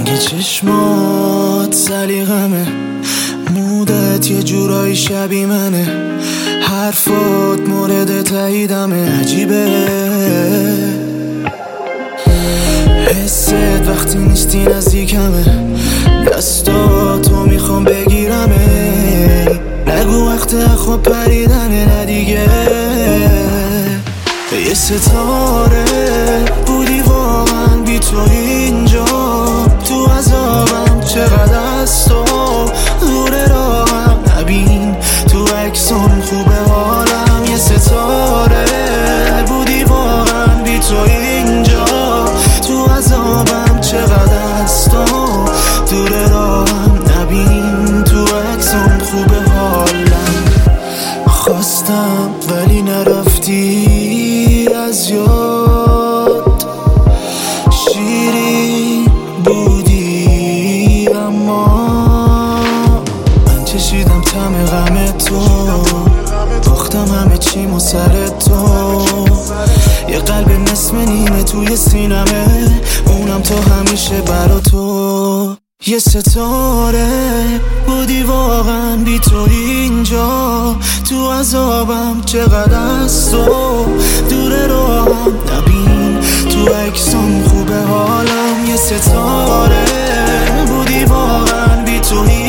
رنگ چشمات سلیقمه، مودت یه جورایی شبیه منه، حرفات مورد تاییدمه. عجیبه حست وقتی نیستی نزدیکمه، دستاتو میخوام بگیرمه. نگو وقت خواب پریدنه، نه دیگه. یه ستاره بودی واقعا بی تو اینجا، تو عذابم چقدر از تو دور راهم. نبین تو عکسام خوبه حالم، یه ستاره بودی واقعا بی تو اینجا، تو عذابم چقدر از تو دور راهم. نبین تو عکسام خوبه حالم. خواستم ولی نرفتی از یاد، شیرین بودی اما من چشیدم طعم غم تو، باختم همه چیمو سر تو. یه قلب نصف نیمه توی سینمه، اونم تو همیشه برا تو. یه ستاره بودی واقعا بی تو اینجا، تو عذابم چقدر از تو دور راهم. نبین تو عکسام خوبه حالم، یه ستاره بودی واقعا بی تو